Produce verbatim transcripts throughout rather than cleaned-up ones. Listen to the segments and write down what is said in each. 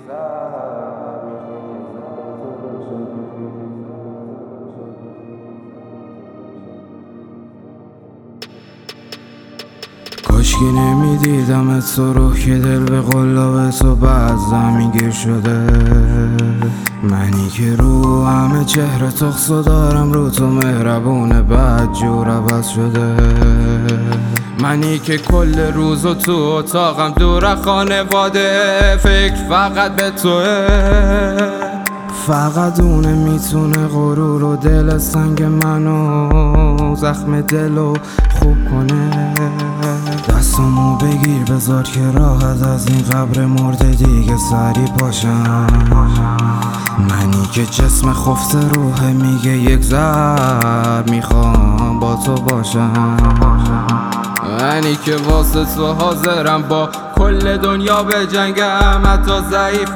کاشکی نمیدیدم تو رو که دل به قلاب تو بعد زمینگیر شده. منی که رو همه چهره تخصو دارم، رو تو مهربونه بعد جور عوض شده. منی که کل روزو تو اتاقم دور خانواده، فکر فقط به توه. فقط اونه میتونه غرور و دل سنگ منو، زخم دلو خوب کنه. دستمو بگیر بذار که راحت از این قبر مرده دیگه سری پاشم. منی که جسم خفته روحه میگه یک ضرب میخوام با تو باشم. منی که واسه تو حاضرم با کل دنیا به جنگم، حتی ضعیف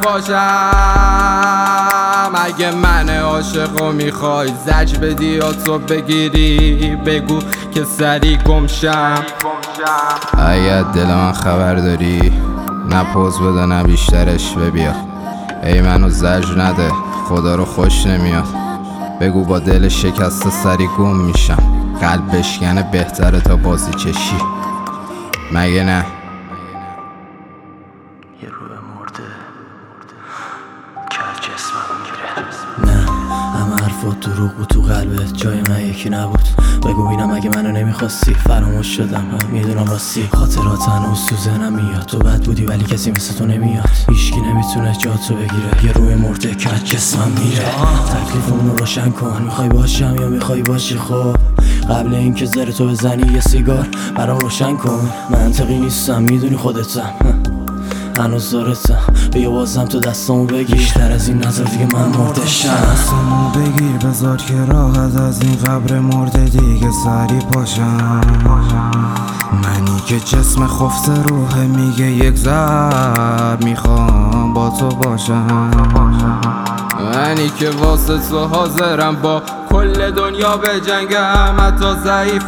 باشم. اگه من عاشقو میخوای زج بدی یا تو بگیری، بگو که سری گمشم. اگه دل من خبر داری نه پوز بده نه بیشترش ببیا. ای منو زج نده خدا رو خوش نمیاد. بگو با دل شکسته سری گم میشم. قلب بشکنه بهتره تا بازی چشی، مگه نه؟ یه روح مرده که جسمم میگیره. نه همه حرفات دروغ بود تو قلبت، جای من یکی نبود. بگو بینم اگه منو نمیخواستی فراموش شدم. میدونم راستی خاطرات هنوز تو ذهنم میاد. تو بد بودی ولی کسی مثل تو نمیاد. هیچکی نمیتونه جاتو بگیره. یه روح مرده که جسمم میره. تکلیفمون رو روشن کن، میخوای باشم یا میخوای باشی؟ خب قبل اینکه زر تو بزنی یه سیگار برام روشن کن. منطقی نیستم میدونی خودتم، هنوز دارتم. بیا بازم تو دستامو بگیر، بیشتر از این نظر دیگه من مرده شم. دستامو بگیر بذار که راحت از این قبر مرده دیگه سری پاشم. منی که جسم خفته روحه میگه یک ضرب میخوام با تو باشم. منی که واسه تو حاضرم با کل دنیا به جنگم، حتی ضعیف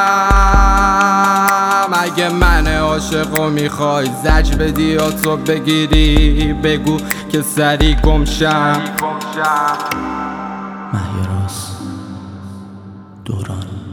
باشم. اگه من عاشقو میخوای زج بدی یا تو بگیری، بگو که سری گمشم. مهیراس دوران